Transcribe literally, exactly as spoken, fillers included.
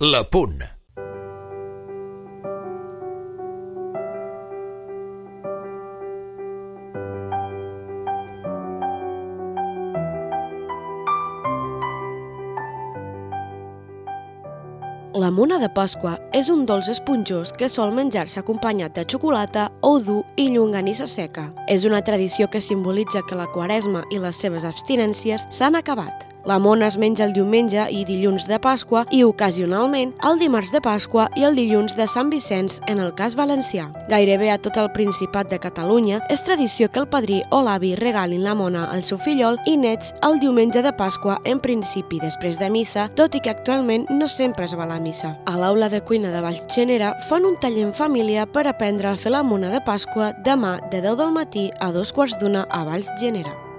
La Punt. La mona de Pasqua és un dolç esponjós que sol menjar-se acompanyat de xocolata, ou dur i llonganissa seca. És una tradició que simbolitza que la Quaresma i les seves abstinències s'han acabat. La mona es menja el diumenge i dilluns de Pasqua i, ocasionalment, el dimarts de Pasqua i el dilluns de Sant Vicenç en el cas valencià. Gairebé a tot el Principat de Catalunya és tradició que el padrí o l'avi regalin la mona al seu fillol i nets el diumenge de Pasqua, en principi després de missa, tot i que actualment no sempre es va a la missa. A l'aula de cuina de Vallgenera fan un taller en família per aprendre a fer la mona de Pasqua demà de deu del matí a dos quarts d'una a Vallgenera.